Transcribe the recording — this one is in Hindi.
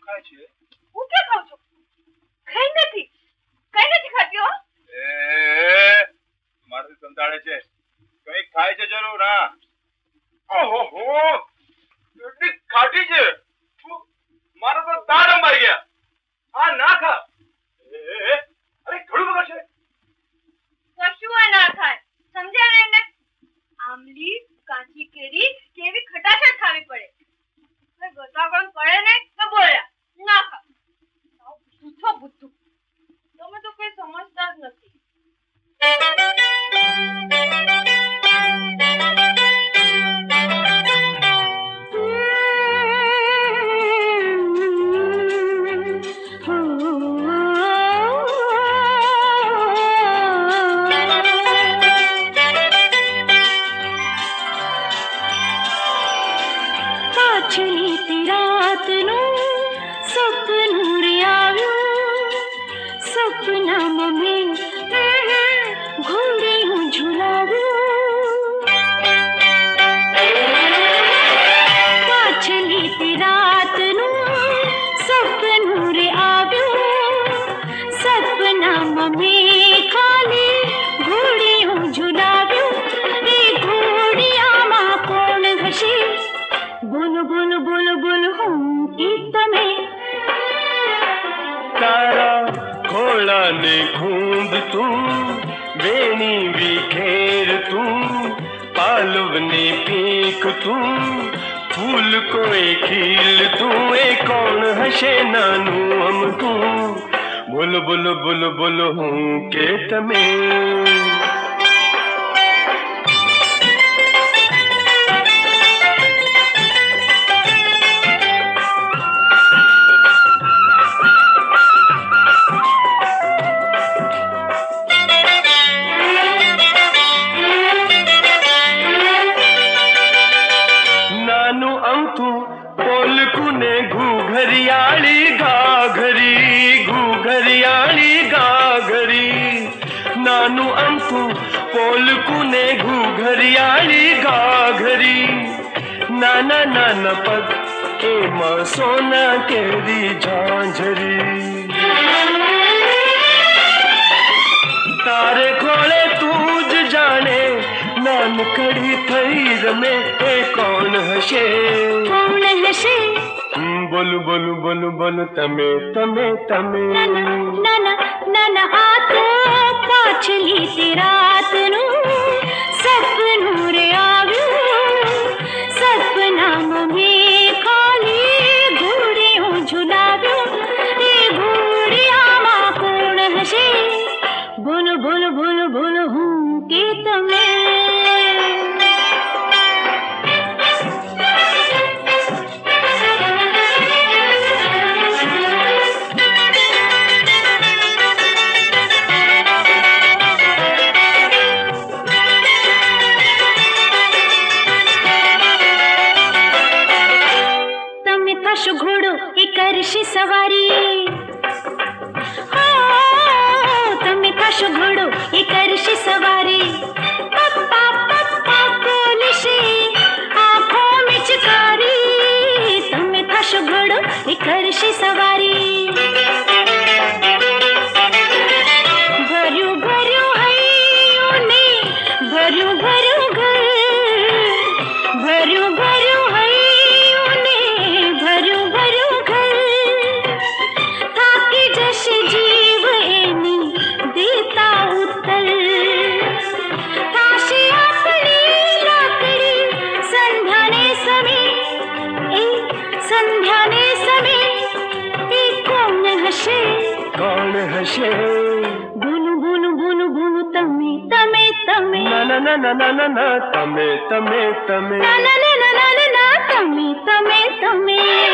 ખાય છે? હું કે ખાઉં છું? કઈ નથી ખાતી હો. મારે સંતાડે છે, કઈ ખાય છે જરૂર. હા, ઓહો એટલી ખાટી છે, મારા તો દાળ અંબાઈ ગયા. આ ના ખા. અરે થોડું બગડશે. કશું ના થાય, સમજ્યા ને એને? આમલી કાચી કેરી કેવી ખટાશ ખાવી પડે. ગોતાગણ પડે ને તો બોલ્યા ના ખા. પૂછો બુદ્ધુ, તમે તો કઈ સમજતા જ નથી. फूल कोई खिल तू ए कौन हसे नानू हम तू बोलो बोलो बोलो बोलो हूँ के तमे नाना नाना पग ए सोना केरी झांझरी तारे खोले तूज जाने नान कड़ी थईर में ए कौन हसे बोलू बोलू बोलू बोलू तमे तमे तमे नाना नाना आ तो पाछली सी रात नू सपनू रे आव्यू सपना में खाली घोड़ियों झुलाव्यो ए घोड़िया मां कोण हसे बोलो बोलो बोलो बोलो हूँ के तमे घोड़ो एक करशी सवारी तमे थाशो घोड़ो एक करशी सवारी पप्पा पप्पा बोलशे आँखों में चिकारी तमे थाशो घोड़ो एक करशी सवारी भर्यू भर्यू हईयों ने भर्यू भर्यू घर भर्यू भर्यू बोलू बोलू बोलू बोलू तमे तमे तमे ना ना ना ना ना ना तमे तमे तमे ना ना ना ना ना तमे तमे तमे